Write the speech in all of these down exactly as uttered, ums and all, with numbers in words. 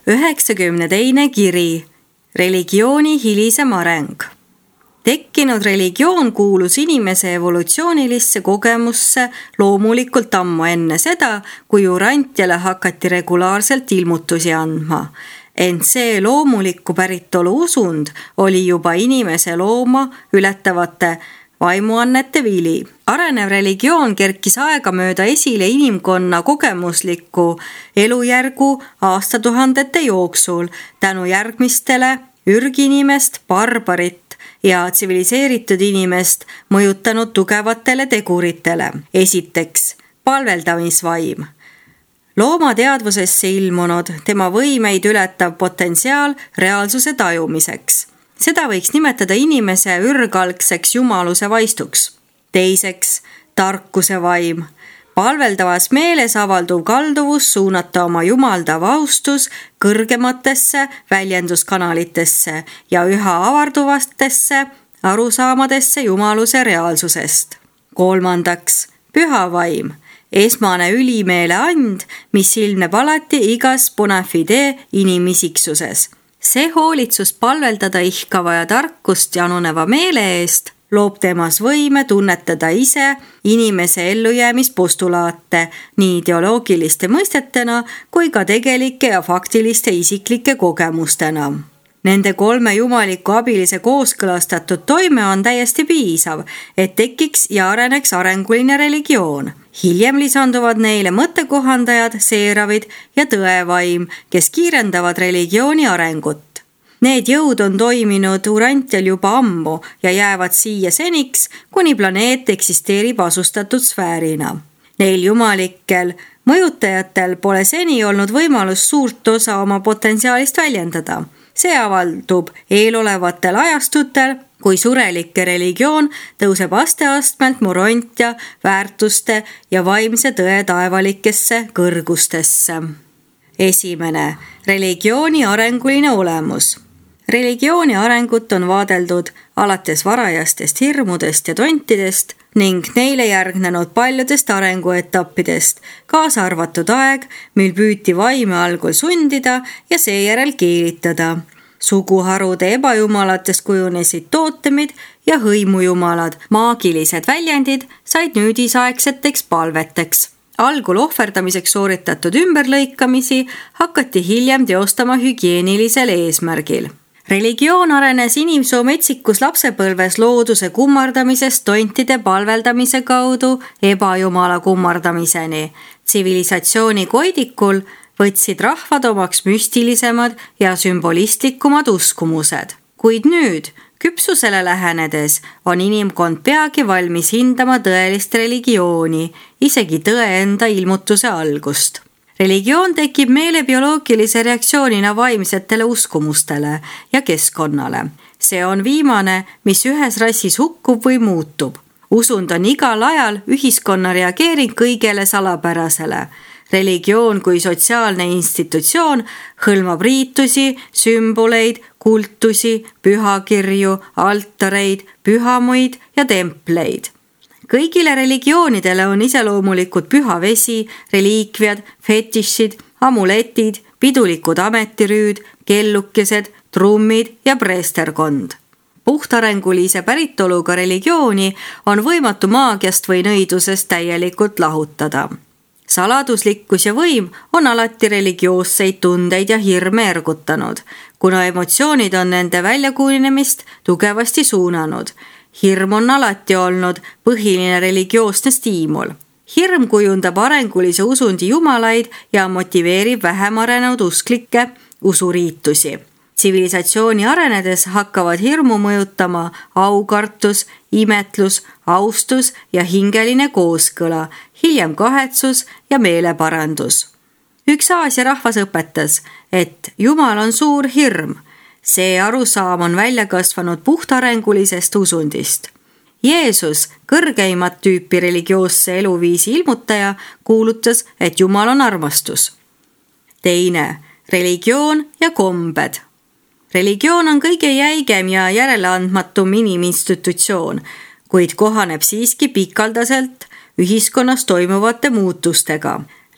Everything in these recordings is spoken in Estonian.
üheksakümne teine kiri. Religiooni hilisem areng. Tekkinud religioon kuulus inimese evolutsioonilisse kogemusse loomulikult ammu enne seda, kui Urantiale hakati regulaarselt ilmutusi andma. Ent see loomulikku päritolu usund oli juba inimese looma ületavate vaimuannete vili. Arenev religioon kerkis aegamööda esile inimkonna kogemusliku elujärgu aastatuhandete jooksul tänu järgmistele ürginimest, barbarit ja tsiviliseeritud inimest mõjutanud tugevatele teguritele. Esiteks, palveldamisvaim. Looma teadvusesse ilmunud, tema võimeid ületav potentsiaal reaalsuse tajumiseks. Seda võiks nimetada inimese ürgalgseks jumaluse vaistuks. Teiseks, tarkuse vaim. Palveldavas meeles avalduv kalduvus suunata oma jumaldav austus kõrgematesse väljenduskanalitesse ja üha avarduvatesse arusaamadesse jumaluse reaalsusest. Kolmandaks, püha vaim. Esmane ülimeele and, mis ilmneb alati igas bona fide inimisiksuses. See hoolitsus palveldada ihkava ja tarkust januneva meele eest loob temas võime tunnetada ise inimese ellujäämispostulaate nii ideoloogiliste mõistetena kui ka tegelike ja faktiliste isiklike kogemustena. Nende kolme jumaliku abilise kooskõlastatud toime on täiesti piisav, et tekiks ja areneks arenguline religioon. Hiljem lisanduvad neile mõttekohandajad, seeravid ja tõevaim, kes kiirendavad religiooni arengut. Need jõud on toiminud Urantial juba ammu ja jäävad siia seniks, kuni planeet eksisteerib asustatud sfäärina. Neil jumalikel mõjutajatel pole seni olnud võimalus suurt osa oma potentsiaalist väljendada. See avaldub eelolevatel ajastutel, kui surelike religioon tõuseb asteastmelt Morontia väärtuste ja vaimse tõe taevalikesse kõrgustesse. Esimene, religiooni arenguline olemus. Religiooni arengut on vaadeldud alates varajastest hirmudest ja tontidest ning neile järgnenud paljudest arenguetappidest, kaasa arvatud aeg, mil püüti vaime algul sundida ja seejärel keelitada. Suguharude ebajumalatest kujunesid tootemid ja hõimujumalad, maagilised väljendid said nüüdisaegseteks palveteks. Algul ohverdamiseks sooritatud ümberlõikamisi hakati hiljem teostama hügieenilisel eesmärgil. Religioon arenes inimsoo metsikus lapsepõlves looduse kummardamisest tontide palveldamise kaudu ebajumala kummardamiseni. Tsivilisatsiooni koidikul võtsid rahvad omaks müstilisemad ja sümbolistlikumad uskumused. Kuid nüüd, küpsusele lähenedes, on inimkond peagi valmis hindama tõelist religiooni, isegi tõe enda ilmutuse algust. Religioon tekib meele bioloogilise reaktsioonina vaimsetele uskumustele ja keskkonnale. See on viimane, mis ühes rassis hukkub või muutub. Usund on igal ajal ühiskonna reageering kõigele salapärasele. Religioon kui sotsiaalne institutsioon hõlmab riitusi, sümboleid, kultusi, pühakirju, altareid, pühamuid ja templeid. Kõigile religioonidele on iseloomulikud püha vesi, reliikviad, fetišid, amuletid, pidulikud ametirüüd, kellukesed, trummid ja preesterkond. Puhtarengulise päritoluga religiooni on võimatu maagiast või nõidusest täielikult lahutada. Saladuslikkus ja võim on alati religioosseid tundeid ja hirme ergutanud, kuna emotsioonid on nende väljakujunemist tugevasti suunanud. Hirm on alati olnud põhiline religioosne stiimul. Hirm kujundab arengulise usundi jumalaid ja motiveerib vähem arenenud usklikke usuriitusi. Tsivilisatsiooni arenedes hakkavad hirmu mõjutama aukartus, imetlus, austus ja hingeline kooskõla, hiljem kahetsus ja meeleparandus. Üks Aasia rahvas õpetas, et Jumal on suur hirm. See arusaam on välja kasvanud puhtarengulisest usundist. Jeesus, kõrgeimat tüüpi religioosse eluviisi ilmutaja, kuulutas, et Jumal on armastus. Teine, religioon ja kombed. Religioon on kõige jäigem ja järeleandmatum iniminstitutsioon, kuid kohaneb siiski pikaldaselt ühiskonnas toimuvate muutustega.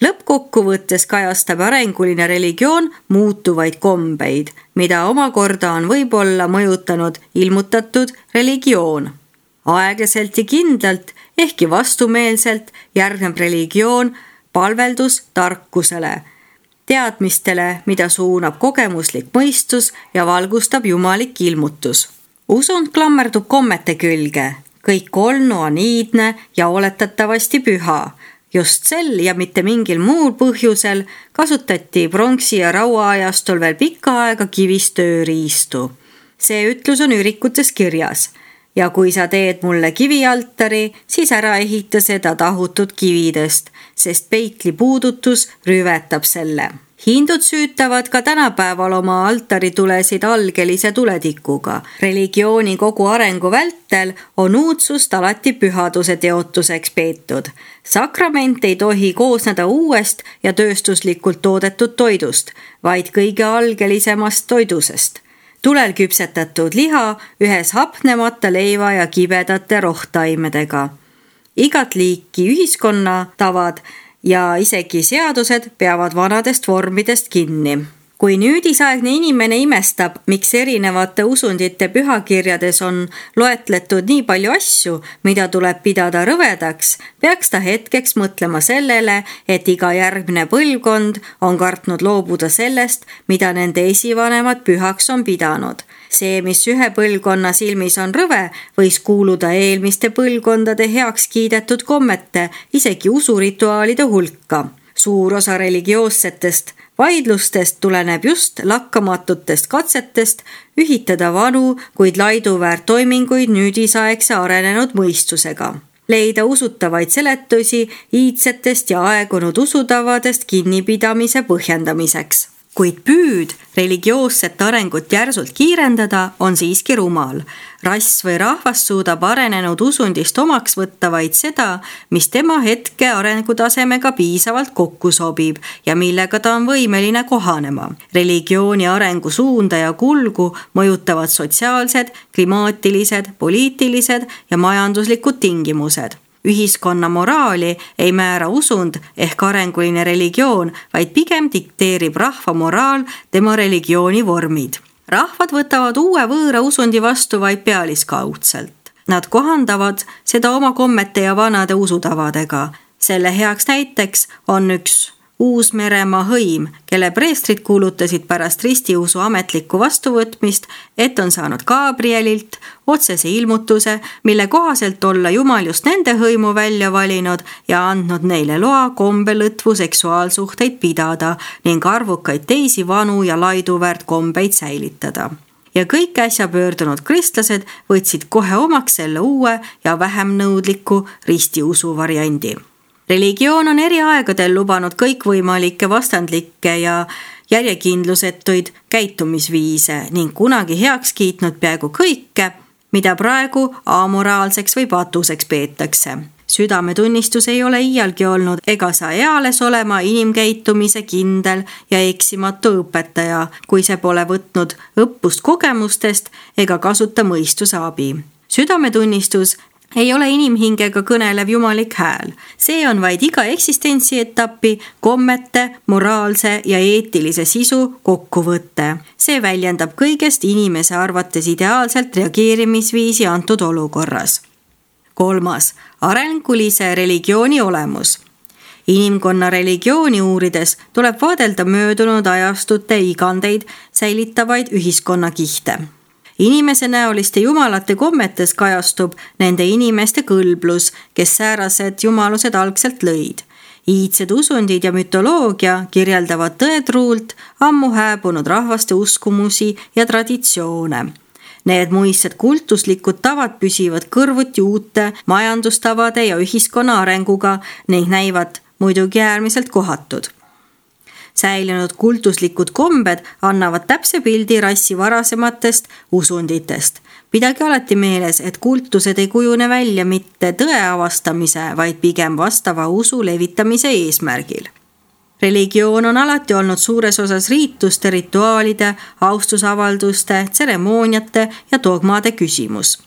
Lõppkokkuvõttes kajastab arenguline religioon muutuvaid kombeid, mida omakorda on võib-olla mõjutanud ilmutatud religioon. Aeglaselt ja kindlalt, ehkki vastumeelselt, järgneb religioon palveldus tarkusele, teadmistele, mida suunab kogemuslik mõistus ja valgustab jumalik ilmutus. Usund klammerdub kommete külge, kõik olnu on iidne ja oletatavasti püha. Just sel ja mitte mingil muul põhjusel kasutati pronksi ja rauaajastul veel pikka aega kivist tööriistu. See ütlus on ürikutes kirjas. Ja kui sa teed mulle kivialtari, siis ära ehita seda tahutud kividest, sest peitli puudutus rüvetab selle. Hindud süütavad ka tänapäeval oma altaritulesid algelise tuletikuga. Religiooni kogu arengu vältel on uudsust alati pühaduse teotuseks peetud. Sakrament ei tohi koosneda uuest ja tööstuslikult toodetud toidust, vaid kõige algelisemast toidusest. Tulel küpsetatud liha ühes hapnemata leiva ja kibedate rohtaimedega. Igat liiki ühiskonna tavad ja isegi seadused peavad vanadest vormidest kinni. Kui nüüdisaegne inimene imestab, miks erinevate usundite pühakirjades on loetletud nii palju asju, mida tuleb pidada rõvedaks, peaks ta hetkeks mõtlema sellele, et iga järgmine põlvkond on kartnud loobuda sellest, mida nende esivanemad pühaks on pidanud. See, mis ühe põlvkonna silmis on rõve, võis kuuluda eelmiste põlvkondade heaks kiidetud kommete, isegi usurituaalide hulka. Suur osa religioossetest vaidlustest tuleneb just lakkamatutest katsetest ühitada vanu, kuid laiduväärt toiminguid nüüdisaegse arenenud mõistusega. Leida usutavaid seletusi iidsetest ja aegunud usutavadest kinnipidamise põhjendamiseks. Kuid püüd religioosset arengut järsult kiirendada on siiski rumal. Rass või rahvas suudab arenenud usundist omaks võtta vaid seda, mis tema hetke arengutasemega piisavalt kokku sobib ja millega ta on võimeline kohanema. Religiooni arengu suunda ja kulgu mõjutavad sotsiaalsed, klimaatilised, poliitilised ja majanduslikud tingimused. Ühiskonna moraali ei määra usund ehk arenguline religioon, vaid pigem dikteerib rahva moraal tema religiooni vormid. Rahvad võtavad uue võõra usundi vastu vaid pealiskaudselt. Nad kohandavad seda oma kommete ja vanade usutavadega. Selle heaks näiteks on üks Uus-Meremaa hõim, kelle preestrid kuulutasid pärast ristiusu ametlikku vastuvõtmist, et on saanud Gabrielilt otsese ilmutuse, mille kohaselt olla Jumal just nende hõimu välja valinud ja andnud neile loa kombelõtvu seksuaalsuhteid pidada ning arvukaid teisi vanu ja laiduväärt kombeid säilitada. Ja kõik äsja pöördunud kristlased võtsid kohe omaks selle uue ja vähem nõudliku ristiusu variandi. Religioon on eri aegadel lubanud kõikvõimalikke vastandlikke ja järjekindlusetuid käitumisviise ning kunagi heaks kiitnud peaaegu kõike, mida praegu amoraalseks või patuseks peetakse. Südametunnistus ei ole iialgi olnud ega saa eales olema inimkäitumise kindel ja eksimatu õpetaja, kui see pole võtnud õppust kogemustest ega kasuta mõistuse abi. Südametunnistus ei ole inimhingega kõnelev jumalik hääl. See on vaid iga eksistentsietappi, kommete, moraalse ja eetilise sisu kokkuvõtte. See väljendab kõigest inimese arvates ideaalselt reageerimisviisi antud olukorras. Kolmas, arengulise religiooni olemus. Inimkonna religiooni uurides tuleb vaadelda möödunud ajastute igandeid säilitavaid ühiskonnakihte. Inimese näoliste jumalate kommetes kajastub nende inimeste kõlblus, kes säärased jumalused algselt lõid. Iidsed usundid ja mütoloogia kirjeldavad tõetruult ammu hääbunud rahvaste uskumusi ja traditsioone. Need muistsed kultuslikud tavad püsivad kõrvuti uute majandustavade ja ühiskonna arenguga ning näivad muidugi äärmiselt kohatud. Säilinud kultuslikud kombed annavad täpse pildi rassi varasematest usunditest. Pidage alati meeles, et kultused ei kujune välja mitte tõe avastamise, vaid pigem vastava usu levitamise eesmärgil. Religioon on alati olnud suures osas riituste, rituaalide, austusavalduste, tseremooniate ja dogmade küsimus.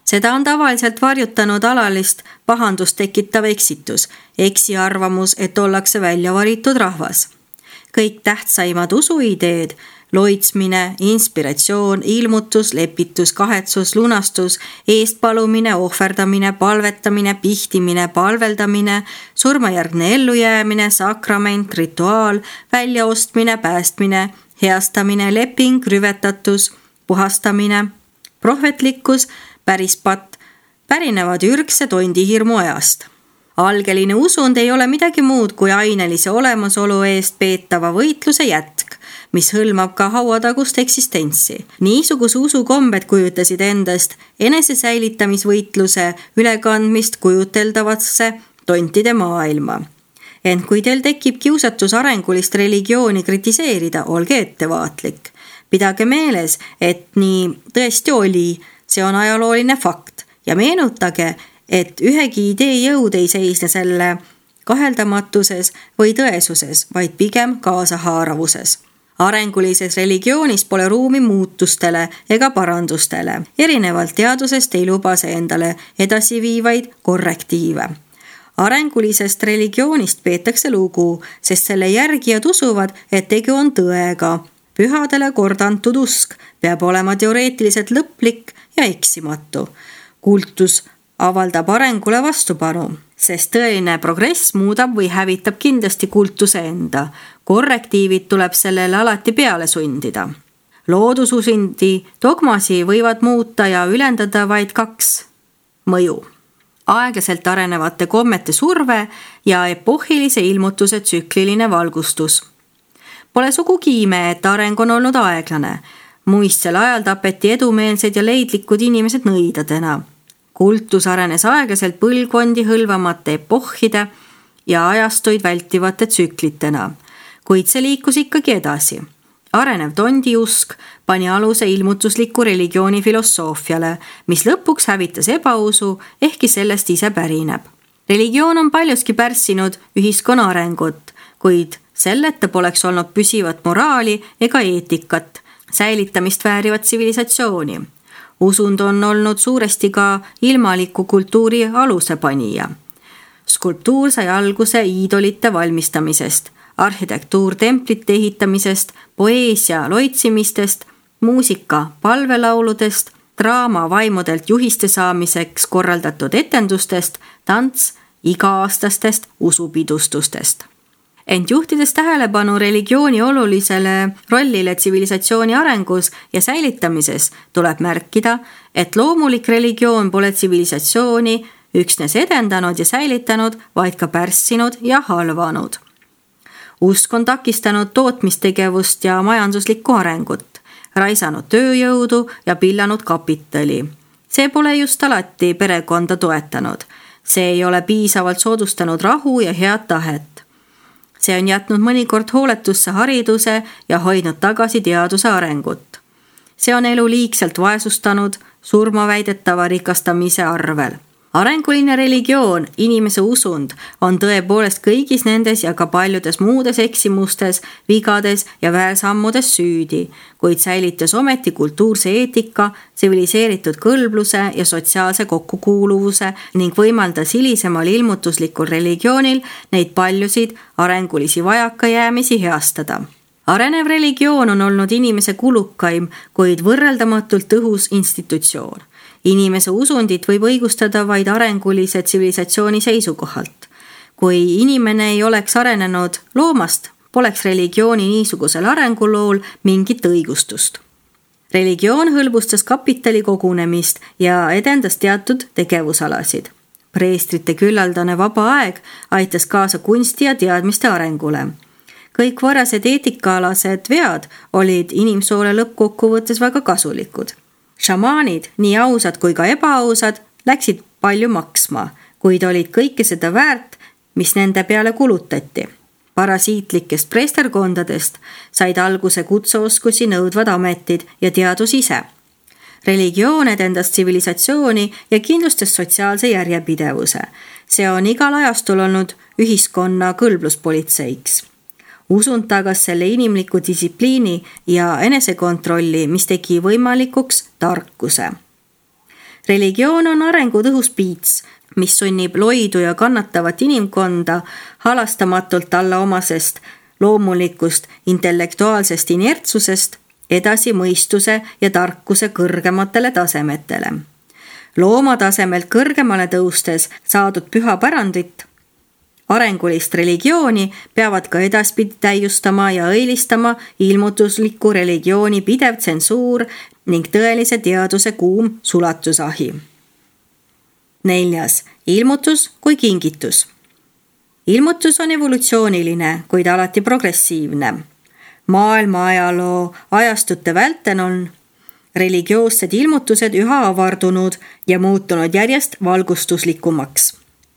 Seda on tavaliselt varjutanud alalist pahandust tekitav eksitus, eksiarvamus, et ollakse välja varitud rahvas. Kõik tähtsaimad usuideed, loitsmine, inspiratsioon, ilmutus, lepitus, kahetsus, lunastus, eestpalumine, ohverdamine, palvetamine, pihtimine, palveldamine, surmajärgne ellujäämine, sakrament, rituaal, väljaostmine, päästmine, heastamine, leping, rüvetatus, puhastamine, prohvetlikkus, pärispatt, pärinevad ürgse tondihirmu ajast. Algeline usund ei ole midagi muud kui ainelise olemasolu eest peetava võitluse jätk, mis hõlmab ka hauatagust eksistentsi. Niisuguse usukombed kujutasid endast enesesäilitamisvõitluse ülekandmist kujuteldavasse tontide maailma. Ent kui teil tekib kiusatus arengulist religiooni kritiseerida, olge ettevaatlik. Pidage meeles, et nii tõesti oli, see on ajalooline fakt ja meenutage, et ühegi idee jõud ei seisne selle kaheldamatuses või tõesuses, vaid pigem kaasahaaravuses. Arengulises religioonis pole ruumi muutustele ega parandustele. Erinevalt teadusest ei luba see endale edasiviivaid korrektiive. Arengulisest religioonist peetakse lugu, sest selle järgijad usuvad, et tegu on tõega. Pühadele kordantud usk peab olema teoreetiliselt lõplik ja eksimatu. Kultus avaldab arengule vastupanu, sest tõeline progress muudab või hävitab kindlasti kultuse enda. Korrektiivid tuleb sellele alati peale sundida. Loodususundi dogmasi võivad muuta ja ülendada vaid kaks mõju. Aeglaselt arenevate kommete surve ja epohilise ilmutuse tsükliline valgustus. Pole sugugi ime, et areng on olnud aeglane. Muistsel ajal tapeti edumeelsed ja leidlikud inimesed nõidadena. Kultus arenes aeglaselt põlvkondi hõlvamate epohhide ja ajastuid vältivate tsüklitena, kuid see liikus ikkagi edasi. Arenev tondiusk pani aluse ilmutusliku religiooni filosoofiale, mis lõpuks hävitas ebausu, ehkki sellest ise pärineb. Religioon on paljuski pärssinud ühiskonna arengut, kuid selleta poleks olnud püsivat moraali ega eetikat, säilitamist väärivat tsivilisatsiooni. Usund on olnud suuresti ka ilmaliku kultuuri aluse panija. Skulptuur sai alguse iidolite valmistamisest, arhitektuur templite ehitamisest, poeesia loitsimistest, muusika palvelauludest, draama vaimudelt juhiste saamiseks korraldatud etendustest, tants iga-aastastest usupidustustest. Ent juhtides tähelepanu religiooni olulisele rollile tsivilisatsiooni arengus ja säilitamises tuleb märkida, et loomulik religioon pole tsivilisatsiooni üksnes edendanud ja säilitanud, vaid ka pärssinud ja halvanud. Usk on takistanud tootmistegevust ja majanduslikku arengut, raisanud tööjõudu ja pillanud kapitali. See pole just alati perekonda toetanud. See ei ole piisavalt soodustanud rahu ja head tahet. See on jätnud mõnikord hooletusse hariduse ja hoidnud tagasi teaduse arengut. See on elu liigselt vaesustanud surma väidetava rikastamise arvel. Arenguline religioon, inimese usund, on tõepoolest kõigis nendes ja ka paljudes muudes eksimustes, vigades ja väärsammudes süüdi, kuid säilitas ometi kultuurse eetika, tsiviliseeritud kõlbluse ja sotsiaalse kokkukuuluvuse ning võimaldas hilisemal ilmutuslikul religioonil neid paljusid arengulisi vajakajäämisi heastada. Arenev religioon on olnud inimese kulukaim, kuid võrreldamatult tõhus institutsioon. Inimese usundit võib õigustada vaid arengulise tsivilisatsiooni seisukohalt. Kui inimene ei oleks arenenud loomast, poleks religiooni niisugusel arengulool mingit õigustust. Religioon hõlbustas kapitali kogunemist ja edendas teatud tegevusalasid. Preestrite küllaldane vaba aeg aitas kaasa kunsti ja teadmiste arengule. Kõik varased eetikaalased vead olid inimsoole lõppkokkuvõttes väga kasulikud. Šamaanid, nii ausad kui ka ebaausad, läksid palju maksma, kuid olid kõike seda väärt, mis nende peale kulutati. Parasiitlikest preesterkondadest said alguse kutseoskusi nõudvad ametid ja teadus ise. Religioon edendas tsivilisatsiooni ja kindlustas sotsiaalse järjepidevuse. See on igal ajastul olnud ühiskonna kõlbluspolitseiks. Usund tagas selle inimliku distsipliini ja enesekontrolli, mis tegi võimalikuks tarkuse. Religioon on arengu tõhus piits, mis sunnib loidu ja kannatavat inimkonda halastamatult alla omasest loomulikust intellektuaalsest inertsusest edasi mõistuse ja tarkuse kõrgematele tasemetele. Looma tasemelt kõrgemale tõustes saadud püha pärandit, arengulist religiooni peavad ka edaspidi täiustama ja õilistama ilmutusliku religiooni pidev tsensuur ning tõelise teaduse kuum sulatusahi. Neljas, ilmutus kui kingitus. Ilmutus on evolutsiooniline, kuid alati progressiivne. Maailma ajaloo ajastute vältel on religioossed ilmutused üha avardunud ja muutunud järjest valgustuslikumaks.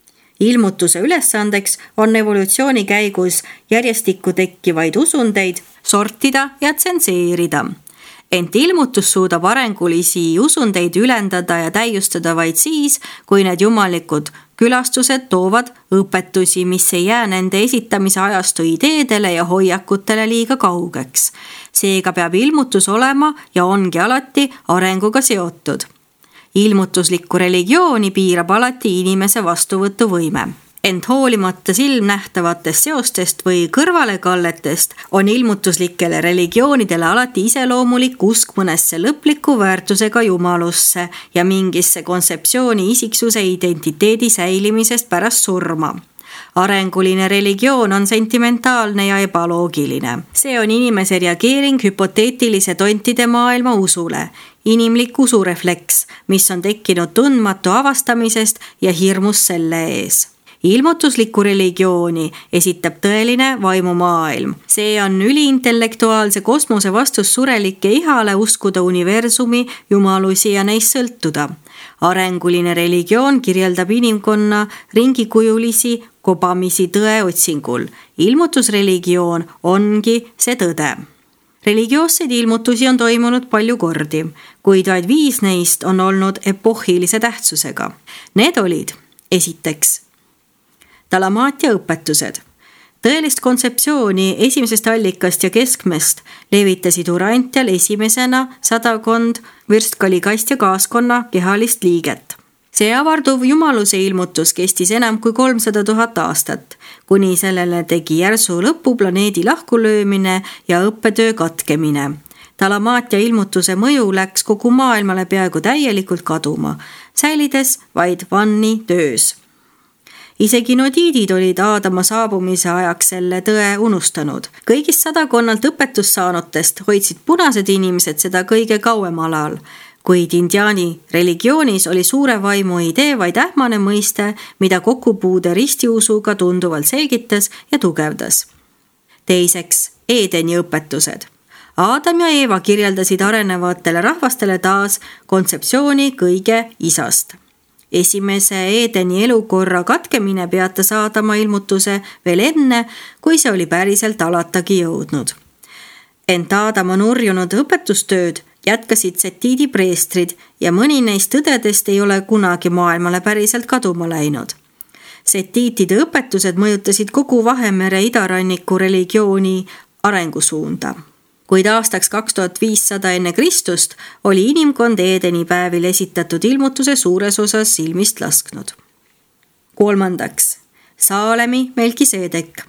Ilmutuse ülesandeks on evolutsiooni käigus järjestikku tekkivaid usundeid sortida ja tsenseerida. Ent ilmutus suudab arengulisi usundeid ülendada ja täiustada vaid siis, kui need jumalikud külastused toovad õpetusi, mis ei jää nende esitamise ajastu ideedele ja hoiakutele liiga kaugeks. Seega peab ilmutus olema ja ongi alati arenguga seotud. Ilmutuslikku religiooni piirab alati inimese vastuvõtuvõime. Ent hoolimata silmnähtavatest seostest või kõrvalekalletest on ilmutuslikele religioonidele alati iseloomulik usk mõnesse lõpliku väärtusega jumalusse ja mingisse kontseptsiooni isiksuse identiteedi säilimisest pärast surma. Arenguline religioon on sentimentaalne ja ebaloogiline. See on inimese reageering hüpoteetilise tontide maailma usule, inimlik usurefleks, mis on tekkinud tundmatu avastamisest ja hirmus selle ees. Ilmutuslikku religiooni esitab tõeline vaimumaailm. See on üliintellektuaalse kosmose vastus surelike ihale uskuda universumi jumalusi ja neist sõltuda. Arenguline religioon kirjeldab inimkonna ringikujulisi kobamisi tõe otsingul. Ilmutusreligioon ongi see tõde. Religioosseid ilmutusi on toimunud palju kordi, kuid vaid viis neist on olnud epohilise tähtsusega. Need olid esiteks Dalamaatia õpetused. Tõelist kontseptsiooni esimesest allikast ja keskmest levitasid Urantial esimesena sadakond vürstkalikast ja kaaskonna kehalist liiget. See avarduv jumaluse ilmutus kestis enam kui kolmsada tuhat aastat, kuni sellele tegi järsu lõppu planeedi lahkulöömine ja õppetöö katkemine. Dalamaatia ilmutuse mõju läks kogu maailmale peaaegu täielikult kaduma, säilides vaid vanni töös. Isegi nodiidid olid Aadama saabumise ajaks selle tõe unustanud. Kõigist sadakonnalt õpetust saanutest hoidsid punased inimesed seda kõige kauem alal, kuid indiaani religioonis oli suure vaimu idee vaid ähmane mõiste, mida kokkupuude ristiusuga tunduvalt selgitas ja tugevdas. Teiseks, Eedeni õpetused. Aadam ja Eeva kirjeldasid arenevatele rahvastele taas kontseptsiooni kõige isast. Esimese Eedeni elukorra katkemine peatas Aadama ilmutuse veel enne, kui see oli päriselt alatagi jõudnud. Ent Aadama nurjunud õpetustööd jätkasid setiidi preestrid ja mõni neist tõdedest ei ole kunagi maailmale päriselt kaduma läinud. Setiitide õpetused mõjutasid kogu Vahemere idaranniku religiooni arengusuunda. Kuid aastaks kaks tuhat viissada enne Kristust oli inimkond Eedeni päevil esitatud ilmutuse suures osas silmist lasknud. Kolmandaks, Saalemi Melkiseedek.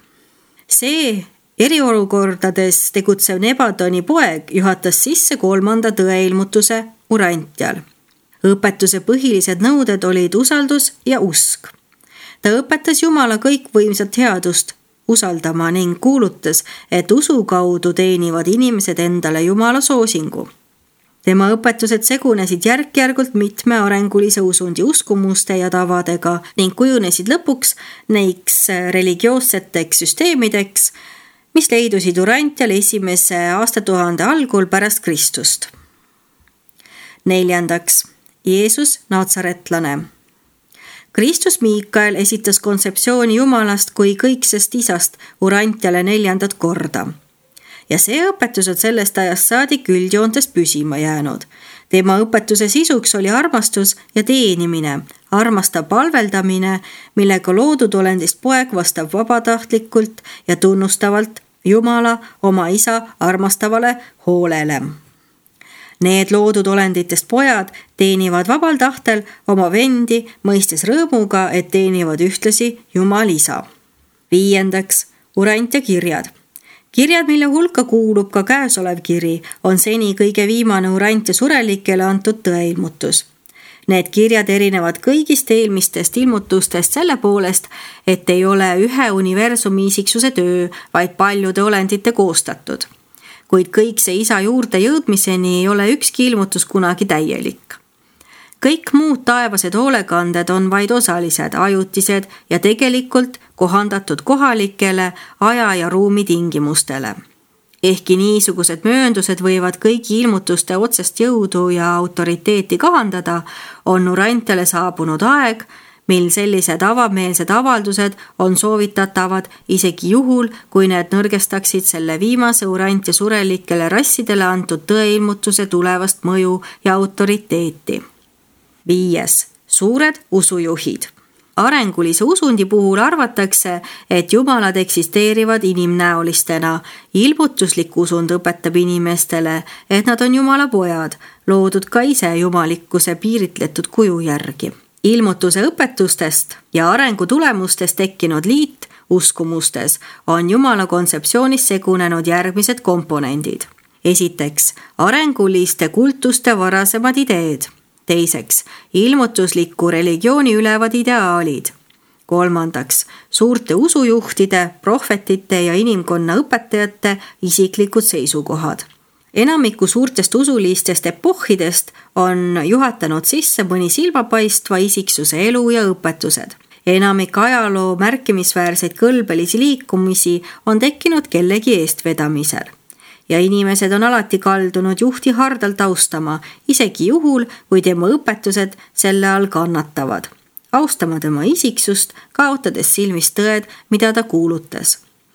See eriolukordades tegutsev Nebadoni poeg juhatas sisse kolmanda tõeilmutuse Urantial. Õpetuse põhilised nõuded olid usaldus ja usk. Ta õpetas Jumala kõikvõimsat headust usaldama ning kuulutas, et usu kaudu teenivad inimesed endale Jumala soosingu. Tema õpetused segunesid järk-järgult mitme arengulise usundi uskumuste ja tavadega ning kujunesid lõpuks neiks religioosseteks süsteemideks, mis leidusid Urantial esimese aastatuhande algul pärast Kristust. Neljandaks, Jeesus Naatsaretlane. Kristus Miikael esitas kontseptsiooni Jumalast kui kõiksest isast Urantiale neljandat korda. Ja see õpetus on sellest ajast saadik üldjoontes püsima jäänud. Tema õpetuse sisuks oli armastus ja teenimine, armastav palveldamine, millega loodud olendist poeg vastab vabatahtlikult ja tunnustavalt Jumala oma isa armastavale hoolele. Need loodud olenditest pojad teenivad vabal tahtel oma vendi, mõistes rõõmuga, et teenivad ühtlasi Jumal isa. Viiendaks, urant ja kirjad. Kirjad, mille hulka kuulub ka käesolev kiri, on seni kõige viimane urant ja surelikele antud tõeilmutus. Need kirjad erinevad kõigist eelmistest ilmutustest selle poolest, et ei ole ühe universumi isiksuse töö, vaid paljude olendite koostatud. Kuid kõik see isa juurde jõudmiseni ei ole ükski ilmutus kunagi täielik. Kõik muud taevased hoolekanded on vaid osalised, ajutised ja tegelikult kohandatud kohalikele aja ja ruumi tingimustele. Ehkki niisugused mööndused võivad kõigi ilmutuste otsest jõudu ja autoriteeti kahandada, on urantele saabunud aeg, mil sellised avameelsed avaldused on soovitatavad isegi juhul, kui need nõrgestaksid selle viimase urant ja surelikele rassidele antud tõeilmutuse tulevast mõju ja autoriteeti. Viies, suured usujuhid. Arengulise usundi puhul arvatakse, et jumalad eksisteerivad inimnäolistena. Ilmutuslik usund õpetab inimestele, et nad on Jumala pojad, loodud ka ise jumalikkuse piiritletud kuju järgi. Ilmutuse õpetustest ja arengu tulemustest tekkinud liit uskumustes on Jumala kontseptsioonis segunenud järgmised komponendid. Esiteks, arenguliste kultuste varasemad ideed. Teiseks, ilmutusliku religiooni ülevad ideaalid. Kolmandaks, suurte usujuhtide, prohvetite ja inimkonna õpetajate isiklikud seisukohad. Enamiku suurtest usulistest epohhidest on juhatanud sisse mõni silmapaistva isiksuse elu ja õpetused. Enamik ajaloo märkimisväärseid kõlbelisi liikumisi on tekkinud kellegi eestvedamisel. Ja inimesed on alati kaldunud juhti hardalt austama, isegi juhul, kui tema õpetused selle all kannatavad. Austama tema isiksust, kaotades silmist tõed, mida ta kuulutas.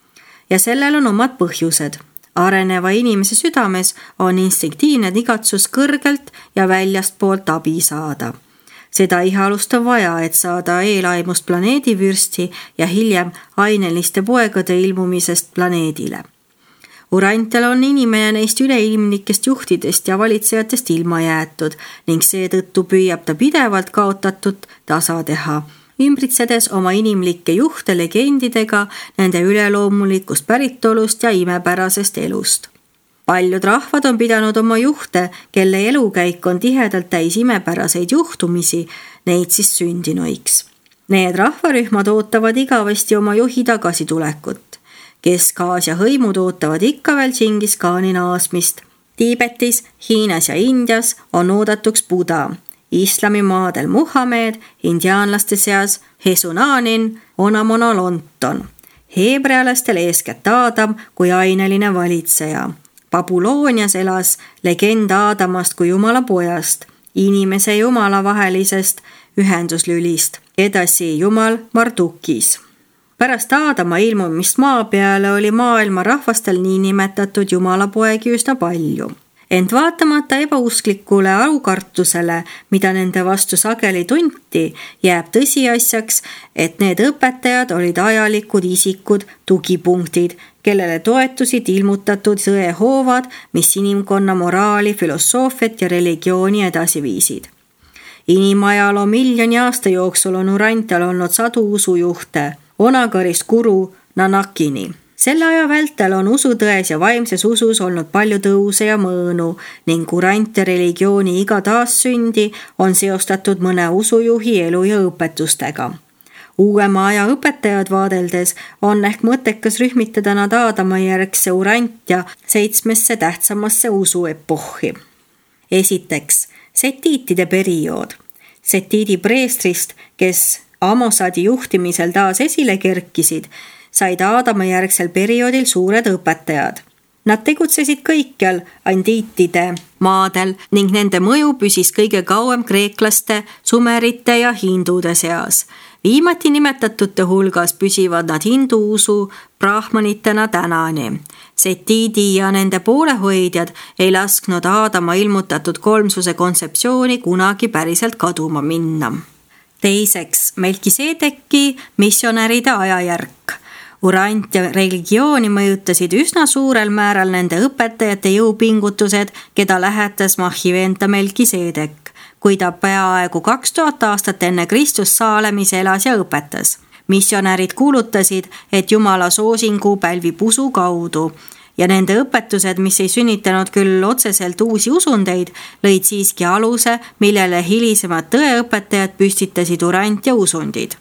Ja sellel on omad põhjused. Areneva inimese südames on instinktiivne igatsus kõrgelt ja väljast poolt abi saada. Seda ihalust on vaja, et saada eelaimust planeedivürsti ja hiljem aineliste poegade ilmumisest planeedile. Urantel on inimene neist üleilmlikest juhtidest ja valitsejatest ilma jäetud ning seetõttu püüab ta pidevalt kaotatud tasa teha, ümbritsedes oma inimlikke juhte legendidega nende üleloomulikust päritolust ja imepärasest elust. Paljud rahvad on pidanud oma juhte, kelle elukäik on tihedalt täis imepäraseid juhtumisi, neid siis sündinuiks. Need rahvarühmad ootavad igavesti oma juhi tagasitulekut. Kesk-Aasia hõimud ootavad ikka veel Džingis Khaani naasmist. Tiibetis, Hiinas ja Indias on oodatuks Buda, islamimaadel Muhamed, indiaanlaste seas Hesunanin, Onamonolonton, heebrealastel eeskätt Aadam kui aineline valitseja. Babuloonias elas legend Aadamast kui Jumala pojast, inimese ja Jumala vahelisest ühenduslülist, edasi Jumal Mardukis. Pärast Aadama ilmumist maa peale oli maailma rahvastel niinimetatud Jumala poegi üsna palju. Ent vaatamata ebausklikule arukartusele, mida nende vastu sageli tunti, jääb tõsiasjaks, et need õpetajad olid ajalikud isikud, tugipunktid, kellele toetusid ilmutatud sõehoovad, mis inimkonna moraali, filosoofiat ja religiooni edasi viisid. Inimajaloo miljoni aasta jooksul on Urantal olnud sadu usujuhte, Onagarist Guru Nanakini. Selle aja vältel on usutões ja vaimses usus olnud palju tõuse ja mõõnu ning Urante religiooni iga taassündi on seostatud mõne usujuhi elu ja õpetustega. Uuema aja õpetajad vaadeldes on ehk mõttekas rühmitada nad Aadama järgse Urantja seitsmesse tähtsamasse usuepohhi. Esiteks, setiitide periood. Setiidi preestrist, kes Amosadi juhtimisel taas esile kerkisid, said Aadama järgsel perioodil suured õpetajad. Nad tegutsesid kõikjal andiitide maadel ning nende mõju püsis kõige kauem kreeklaste, sumerite ja hindude seas. Viimati nimetatute hulgas püsivad nad hindu usu brahmanitena tänani. Setiidi ja nende poolehoidjad ei lasknud Aadama ilmutatud kolmsuse kontseptsiooni kunagi päriselt kaduma minna. Teiseks, Melkiseedeki missionäride ajajärk. Urantia religiooni mõjutasid üsna suurel määral nende õpetajate jõupingutused, keda lähetas Mahhiventa Melkiseedek, kui ta peaaegu kaks tuhat aastat enne Kristus Saalemis elas ja õpetas. Missionärid kuulutasid, et Jumala soosingu pälvib usu kaudu ja nende õpetused, mis ei sünnitanud küll otseselt uusi usundeid, lõid siiski aluse, millele hilisemad tõeõpetajad püstitasid Urantia usundid.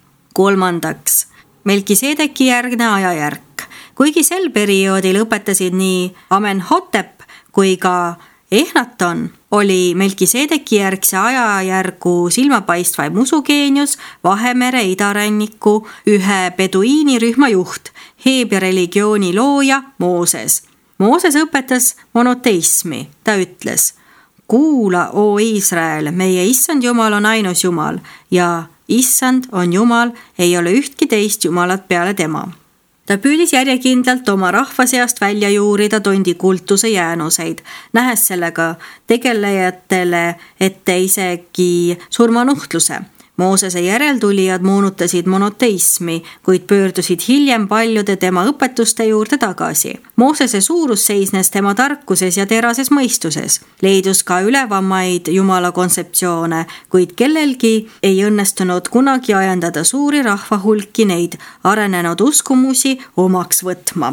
Kolmandaks, Melkiseedeki järgne ajajärk. Kuigi sel perioodil õpetasid nii Amenhotep kui ka Ehnaton, oli Melkiseedeki järgse ajajärgu silmapaistvaim usugeenius Vahemere idaranniku ühe beduiinirühma juht, Heebia religiooni looja Mooses. Mooses õpetas monoteismi. Ta ütles: kuula, o Iisrael, meie issand Jumal on ainus Jumal ja issand on Jumal, ei ole ühtki teist Jumalat peale tema. Ta püüdis järjekindlalt oma rahva seast välja juurida tondi kultuse jäänuseid, nähes sellega tegelejatele ette isegi surmanuhtluse. Moosese järeltulijad moonutasid monoteismi, kuid pöördusid hiljem paljude tema õpetuste juurde tagasi. Moosese suurus seisnes tema tarkuses ja terases mõistuses. Leidus ka ülevamaid Jumala kontseptsioone, kuid kellelgi ei õnnestunud kunagi ajendada suuri rahvahulki neid arenenud uskumusi omaks võtma.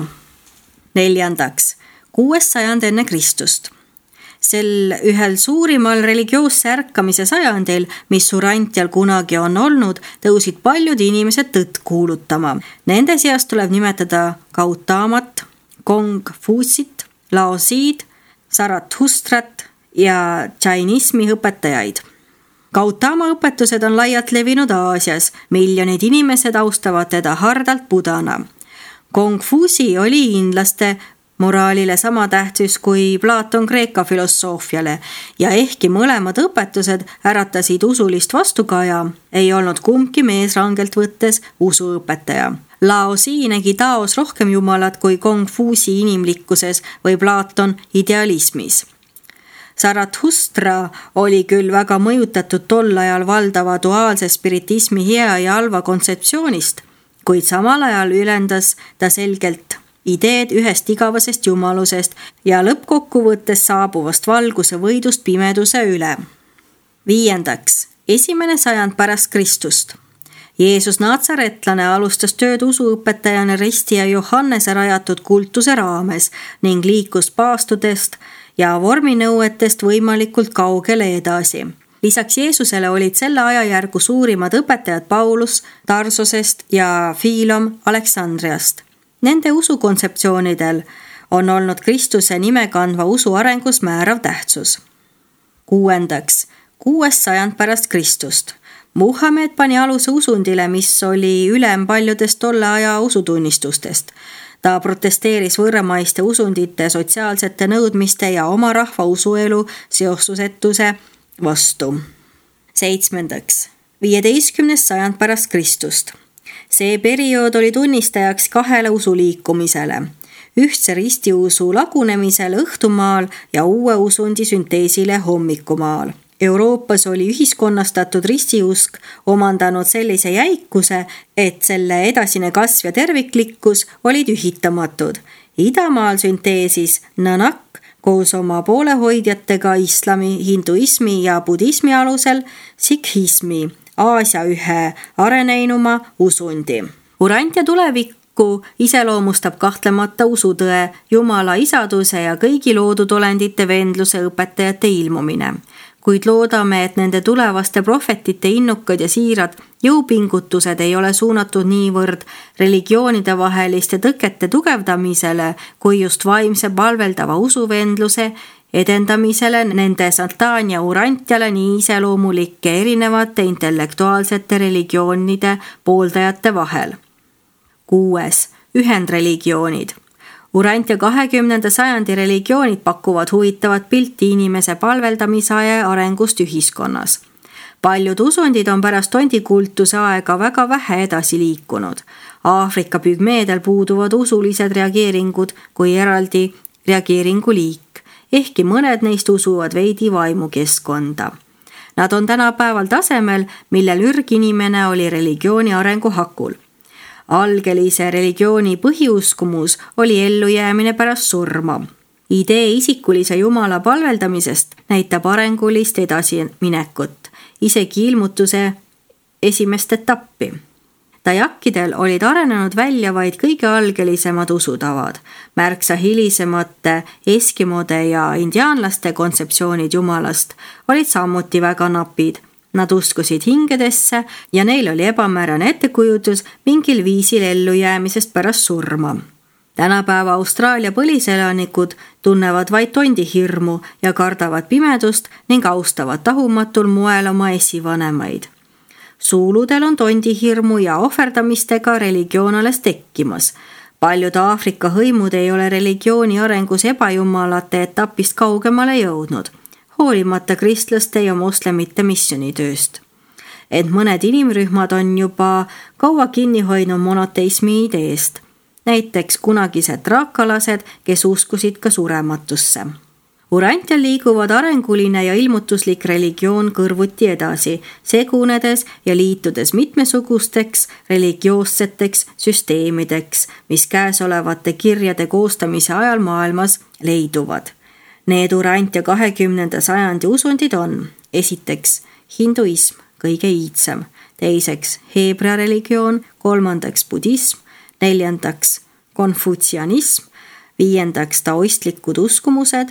Neljandaks, kuues sajand enne Kristust. Sel ühel suurimal religioosse ärkamise sajandil, mis Urantial kunagi on olnud, tõusid paljud inimesed tõtt kuulutama. Nende seast tuleb nimetada Gautamat, Kongfusit, Laosid, Zarathustrat ja Jainismi õpetajaid. Gautama õpetused on laialt levinud Aasias, miljonid inimesed austavad teda hardalt budana. Kongfusi oli hiinlaste moraalile sama tähtsus kui Platon Kreeka filosoofiale ja ehkki mõlemad õpetused äratasid usulist vastukaja, ei olnud kumbki mees rangelt võttes usuõpetaja. Laosi nägi taos rohkem jumalat kui Kongfusi inimlikkuses või Platon idealismis. Zarathustra oli küll väga mõjutatud tol ajal valdava duaalse spiritismi hea ja halva kontseptsioonist, kuid samal ajal ülendas ta selgelt ideed ühest igavasest jumalusest ja lõppkokkuvõttes saabuvast valguse võidust pimeduse üle. Viiendaks, esimene sajand pärast Kristust. Jeesus Natsaretlane alustas tööd usuõpetajana Risti ja Johannese rajatud kultuse raames ning liikus paastudest ja vorminõuetest võimalikult kaugele edasi. Lisaks Jeesusele olid selle ajajärgu suurimad õpetajad Paulus Tarsosest ja Philom Aleksandriast. Nende usukontseptsioonidel on olnud Kristuse nime kandva usu arengus määrav tähtsus. Kuuendaks, kuues sajand pärast Kristust. Muhamed pani aluse usundile, mis oli ülem paljudest tolle aja usutunnistustest. Ta protesteeris võõramaiste usundite sotsiaalsete nõudmiste ja oma rahva usuelu seostusetuse vastu. Seitsmendaks, viieteistkümnes sajand pärast Kristust. See periood oli tunnistajaks kahele usuliikumisele, ühtse ristiusu lagunemisele õhtumaal ja uue usundi sünteesile hommikumaal. Euroopas oli ühiskonnastatud ristiusk omandanud sellise jäikuse, et selle edasine kasv ja terviklikkus olid ühitamatud. Idamaal sünteesis Nanak koos oma poolehoidjatega islami, hinduismi ja budismi alusel sikhismi, Aasia ühe areneinuma usundi. Urantia tulevikku iseloomustab kahtlemata usutõe, Jumala isaduse ja kõigi loodud olendite vendluse õpetajate ilmumine. Kuid loodame, et nende tulevaste prohvetite innukad ja siirad jõupingutused ei ole suunatud niivõrd religioonide vaheliste tõkete tugevdamisele, kui just vaimse palveldava usuvendluse edendamisele nende Santan ja Urantiale nii iseloomulike erinevate intellektuaalsete religioonide pooldajate vahel. Kuues, ühendreligioonid. Urantia kahekümnenda sajandi religioonid pakuvad huvitavat pilti inimese palveldamisaja arengust ühiskonnas. Paljud usundid on pärast tondikultuse aega väga vähe edasi liikunud. Aafrika pügmeedel puuduvad usulised reageeringud kui eraldi reageeringuliik. Ehkki mõned neist usuvad veidi vaimukeskkonda. Nad on tänapäeval tasemel, millel ürginimene oli religiooni arengu hakul. algelise religiooni põhiuskumus oli ellujäämine pärast surma. Idee isikulise jumala palveldamisest näitab arengulist edasiminekut, isegi ilmutuse esimest etappi. Tajakkidel olid arenenud välja vaid kõige algelisemad usutavad. Märksa hilisemate eskimode ja indiaanlaste kontseptsioonid jumalast olid samuti väga napid. Nad uskusid hingedesse ja neil oli ebamäärane ettekujutus mingil viisil ellujäämisest pärast surma. Tänapäeva Austraalia põliselanikud tunnevad vaid tondihirmu ja kardavad pimedust ning austavad tahumatul moel oma esivanemaid. Suuludel on tondihirmu ja ohverdamistega religioon alles tekkimas. Paljud Aafrika hõimud ei ole religiooni arengus ebajumalate etapist kaugemale jõudnud, hoolimata kristlaste ja moslemite missionitööst. Ent mõned inimrühmad on juba kaua kinni hoidnud monoteismi ideest, näiteks kunagised draakalased, kes uskusid ka surematusse. Urantial liiguvad arenguline ja ilmutuslik religioon kõrvuti edasi, segunedes ja liitudes mitmesugusteks religioosseteks süsteemideks, mis käesolevate kirjade koostamise ajal maailmas leiduvad. Need urant- ja kahekümnenda sajandi usundid on esiteks hinduism, kõige iidsam, teiseks heebrea religioon, kolmandaks budism, neljandaks konfutsianism, viiendaks taoistlikud uskumused,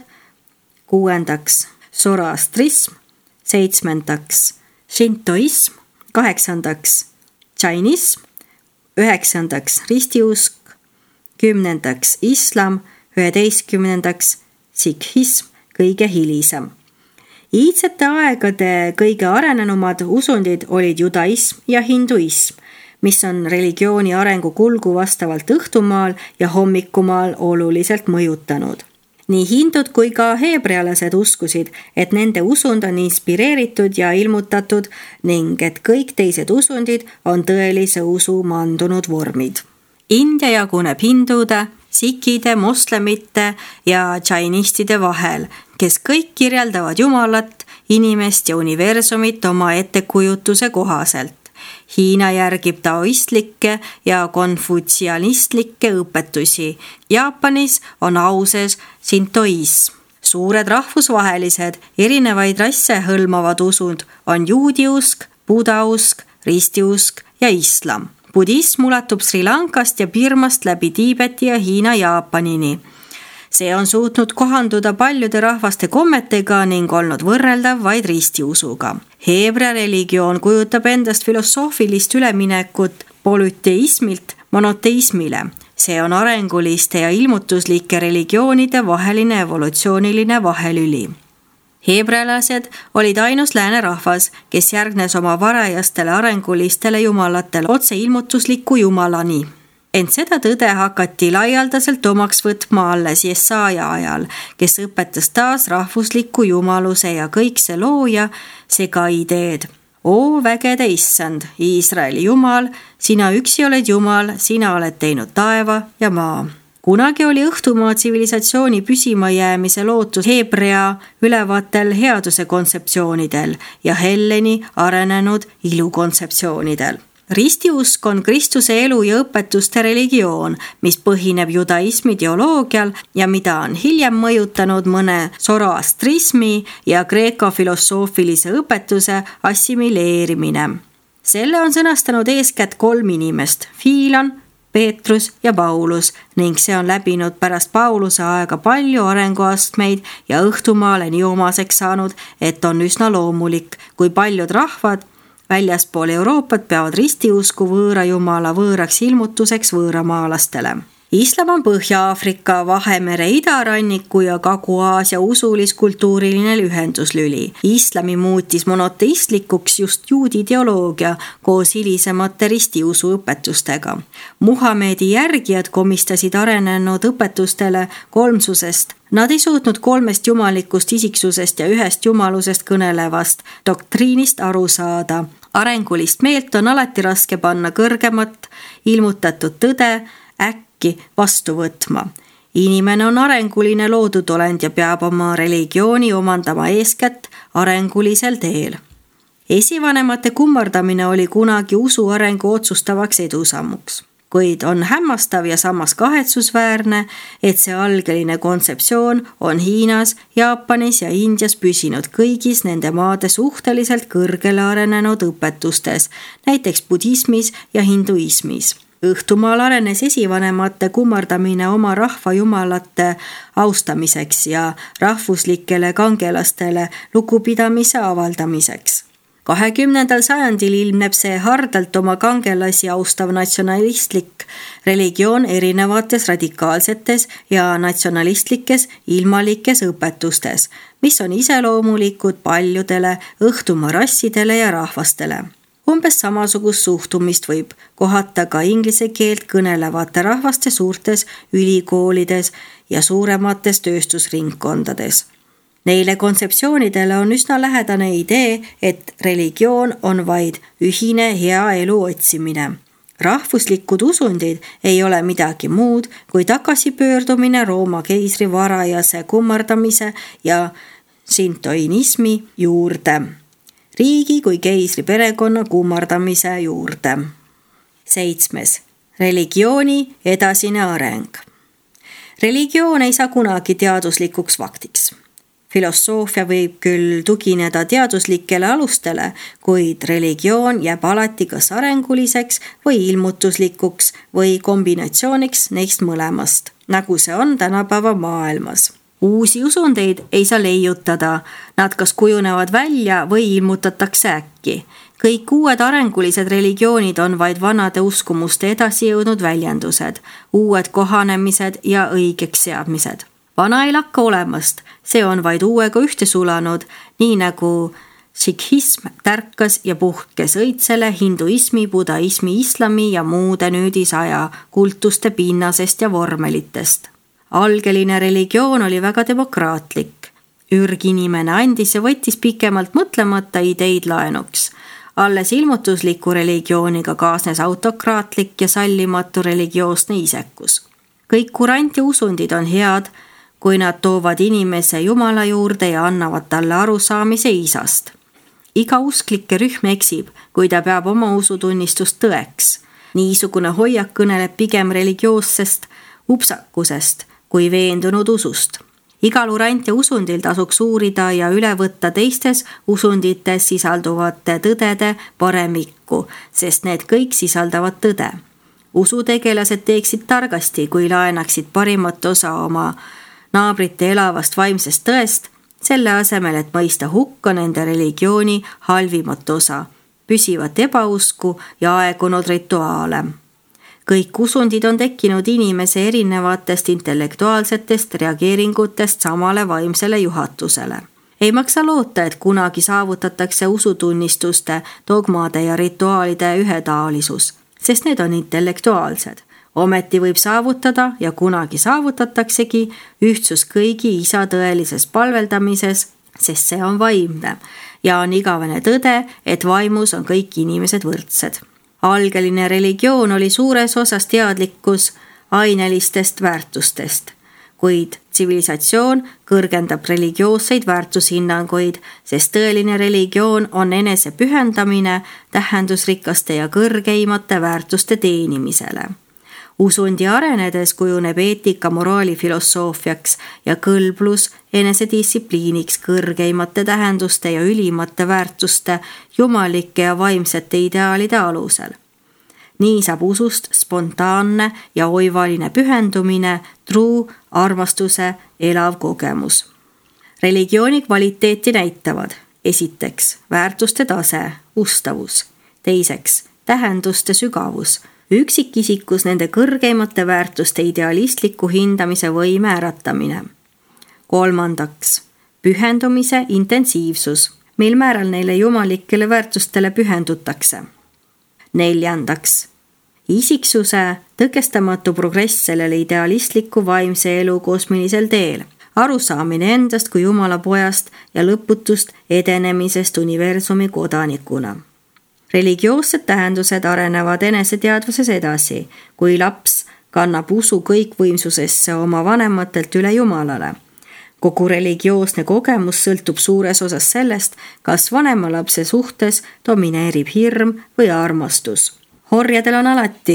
kuuendaks zoroastrism, seitsmendaks shintoism, kaheksandaks džainism, üheksandaks ristiusk, kümnendaks islam, üheteistkümnendaks sikhism, kõige hilisem. Iidsete aegade kõige arenenumad usundid olid judaism ja hinduism, mis on religiooni arengu kulgu vastavalt õhtumaal ja hommikumaal oluliselt mõjutanud. Nii hindud kui ka heebrealased uskusid, et nende usund on inspireeritud ja ilmutatud ning et kõik teised usundid on tõelise usu mandunud vormid. India jaguneb hindude, sikide, moslemite ja džainistide vahel, kes kõik kirjeldavad jumalat, inimest ja universumit oma ettekujutuse kohaselt. Hiina järgib taoistlikke ja konfutsianistlikke õpetusi. Jaapanis on auses sintoism. Suured rahvusvahelised, erinevaid rasse hõlmavad usud on juudiusk, budausk, ristiusk ja islam. Budism ulatub Sri Lankast ja Birmast läbi Tiibeti ja Hiina Jaapanini. See on suutnud kohanduda paljude rahvaste kommetega ning olnud võrreldav vaid ristiusuga. Heebrea religioon kujutab endast filosoofilist üleminekut polüteismilt monoteismile. See on arenguliste ja ilmutuslike religioonide vaheline evolutsiooniline vahelüli. Heebrealased olid ainus lääne rahvas, kes järgnes oma varajastele arengulistele jumalatele otse ilmutusliku jumalani. Ent seda tõde hakati laialdaselt omaks võtma alles Jesaja ajal, kes õpetas taas rahvusliku jumaluse ja kõikse looja sega ideed. O vägede issand, Iisraeli jumal, sina üksi oled jumal, sina oled teinud taeva ja maa. Kunagi oli õhtumaa tsivilisatsiooni püsima jäämise lootus heebrea ülevatel headuse kontseptsioonidel ja Helleni arenenud ilukontseptsioonidel. Ristiusk on Kristuse elu ja õpetuste religioon, mis põhineb judaismi ideoloogial ja mida on hiljem mõjutanud mõne zoroastrismi ja kreeka filosoofilise õpetuse assimileerimine. Selle on sõnastanud eeskätt kolm inimest, Fiilon, Peetrus ja Paulus ning see on läbinud pärast Pauluse aega palju arenguastmeid ja õhtumaale nii omaseks saanud, et on üsna loomulik, kui paljud rahvad väljaspool Euroopat peavad ristiusku võõra jumala võõraks ilmutuseks võõramaalastele. Islam on Põhja-Aafrika, Vahemere idaranniku ja Kagu-Aasia usulis-kultuuriline ühenduslüli. Islami muutis monoteistlikuks just juudi ideoloogia koos hilisemate ristiusu õpetustega. Muhamedi järgijad komistasid arenenud õpetustele kolmsusest. Nad ei suutnud kolmest jumalikust isiksusest ja ühest jumalusest kõnelevast doktriinist aru saada. Arengulist meelt on alati raske panna kõrgemat, ilmutatud tõde, äkki vastu võtma. Inimene on arenguline loodud olend ja peab oma religiooni omandama eeskätt arengulisel teel. Esivanemate kummardamine oli kunagi usu arengu otsustavaks edusammuks. kuid on hämmastav ja samas kahetsusväärne, et see algeline kontseptsioon on Hiinas, Jaapanis ja Indias püsinud kõigis nende maade suhteliselt kõrgele arenenud õpetustes, näiteks budismis ja hinduismis. Õhtumaal arenes esivanemate kummardamine oma rahva jumalate austamiseks ja rahvuslikele kangelastele lugupidamise avaldamiseks. kahekümnendal sajandil ilmneb see hardalt oma kangelasi austav natsionalistlik religioon erinevates radikaalsetes ja natsionalistlikes ilmalikes õpetustes, mis on iseloomulikud paljudele õhtumaa rassidele ja rahvastele. Umbes samasugust suhtumist võib kohata ka inglise keelt kõnelevate rahvaste suurtes ülikoolides ja suuremates tööstusringkondades. Neile kontseptsioonidele on üsna lähedane idee, et religioon on vaid ühine hea elu otsimine. Rahvuslikud usundid ei ole midagi muud kui tagasipöördumine Rooma keisri varajase kummardamise ja sintoinismi juurde, riigi kui keisri perekonna kummardamise juurde. Seitsmes. Religiooni edasine areng. Religioon ei saa kunagi teaduslikuks faktiks. Filosoofia võib küll tugineda teaduslikele alustele, kuid religioon jääb alati kas arenguliseks või ilmutuslikuks või kombinatsiooniks neist mõlemast, nagu see on tänapäeva maailmas. Uusi usundeid ei saa leiutada, nad kas kujunevad välja või ilmutatakse äkki. Kõik uued arengulised religioonid on vaid vanade uskumuste edasi jõudnud väljendused, uued kohanemised ja õigeks seadmised. Vana ei lakka olemast, see on vaid uuega ühte sulanud, nii nagu sikhism tärkas ja puhkes õitsele hinduismi, budaismi, islami ja muude nüüdisaja kultuste pinnasest ja vormelitest. Algeline religioon oli väga demokraatlik. Ürginimene andis ja võttis pikemalt mõtlemata ideid laenuks. Alles ilmutusliku religiooniga kaasnes autokraatlik ja sallimatu religioosne isekus. Kõik kurant ja usundid on head, kui nad toovad inimese Jumala juurde ja annavad talle arusaamise isast. Iga usklike rühm eksib, kui ta peab oma usutunnistust tõeks. Niisugune hoiak kõneleb pigem religioossest upsakusest kui veendunud usust. Igal urant ja usundil tasuks uurida ja üle võtta teistes usundites sisalduvate tõdede paremikku, sest need kõik sisaldavad tõde. Usutegelased teeksid targasti, kui laenaksid parimat osa oma naabrite elavast vaimsest tõest, selle asemel, et mõista hukka nende religiooni halvimat osa, püsivat ebausku ja aegunud rituaale. Kõik usundid on tekkinud inimese erinevatest intellektuaalsetest reageeringutest samale vaimsele juhatusele. Ei maksa loota, et kunagi saavutatakse usutunnistuste, dogmade ja rituaalide ühetaolisus, sest need on intellektuaalsed. Ometi võib saavutada ja kunagi saavutataksegi ühtsus kõigi isa tõelises palveldamises, sest see on vaimne ja on igavene tõde, et vaimus on kõik inimesed võrdsed. Algeline religioon oli suures osas teadlikkus ainelistest väärtustest, kuid tsivilisatsioon kõrgendab religioosseid väärtushinnanguid, sest tõeline religioon on enese pühendamine tähendusrikaste ja kõrgeimate väärtuste teenimisele. Usundi arenedes kujuneb eetika moraalifilosoofiaks ja kõlblus enesedistsipliiniks kõrgeimate tähenduste ja ülimate väärtuste, jumalike ja vaimsete ideaalide alusel. Nii saab usust spontaanne ja oivaline pühendumine, truu, armastuse, elav kogemus. Religiooni kvaliteeti näitavad esiteks väärtuste tase, ustavus, teiseks tähenduste sügavus, üksikisikus nende kõrgeimate väärtuste idealistliku hindamise võime äratamine. Kolmandaks, pühendumise intensiivsus, mil määral neile jumalikele väärtustele pühendutakse. Neljandaks, isiksuse tõkestamatu progress sellele idealistliku vaimse elu kosmilisel teel, arusaamine endast kui Jumala pojast ja lõputust edenemisest universumi kodanikuna. Religioossed tähendused arenevad eneseteadvuses edasi, kui laps kannab usu kõikvõimsusesse oma vanematelt üle Jumalale. Kogu religioosne kogemus sõltub suures osas sellest, kas vanema lapse suhtes domineerib hirm või armastus. Orjadel on alati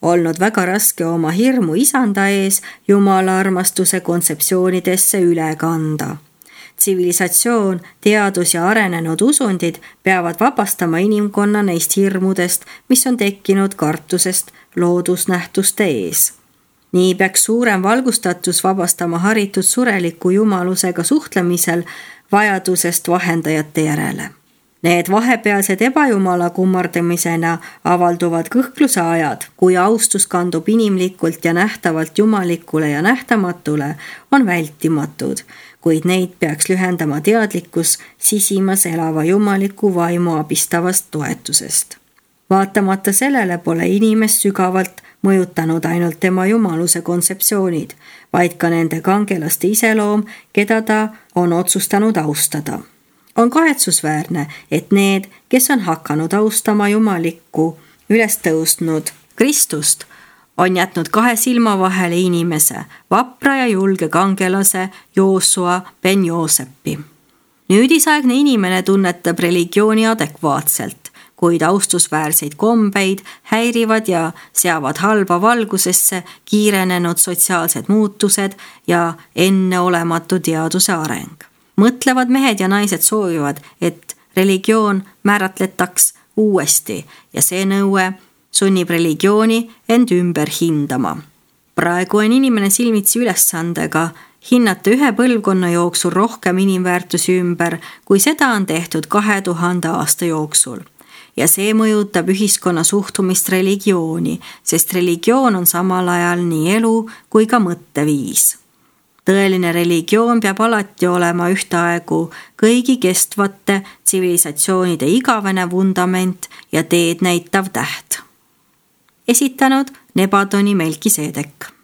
olnud väga raske oma hirmu isanda ees Jumala armastuse kontseptsioonidesse üle kanda. Tsivilisatsioon, teadus ja arenenud usundid peavad vabastama inimkonna neist hirmudest, mis on tekkinud kartusest loodusnähtuste ees. Nii peaks suurem valgustatus vabastama haritud sureliku jumalusega suhtlemisel vajadusest vahendajate järele. Need vahepealsed ebajumala kummardamisena avalduvad kõhkluse ajad, kui austus kandub inimlikult ja nähtavalt jumalikule ja nähtamatule, on vältimatud, kuid neid peaks lühendama teadlikkus sisimas elava jumaliku vaimu abistavast toetusest. Vaatamata sellele pole inimest sügavalt mõjutanud ainult tema jumaluse kontseptsioonid, vaid ka nende kangelaste iseloom, keda ta on otsustanud austada. On kahetsusväärne, et need, kes on hakanud austama jumalikku üles tõusnud Kristust, on jätnud kahe silma vahele inimese, vapra ja julge kangelase Joosua ben Joosepi. Nüüdisaegne inimene tunnetab religiooni adekvaatselt, kuid austusväärseid kombeid häirivad ja seavad halba valgusesse kiirenenud sotsiaalsed muutused ja enneolematu teaduse areng. Mõtlevad mehed ja naised soovivad, et religioon määratletaks uuesti ja see nõue sunnib religiooni end ümber hindama. Praegu on inimene silmitsi ülesandega hinnata ühe põlvkonna jooksul rohkem inimväärtusi ümber, kui seda on tehtud kahe tuhande aasta jooksul. Ja see mõjutab ühiskonna suhtumist religiooni, sest religioon on samal ajal nii elu kui ka mõtteviis. Tõeline religioon peab alati olema ühtaegu kõigi kestvate tsivilisatsioonide igavene vundament ja teed näitav täht. Esitanud Nebadoni Melkiseedek.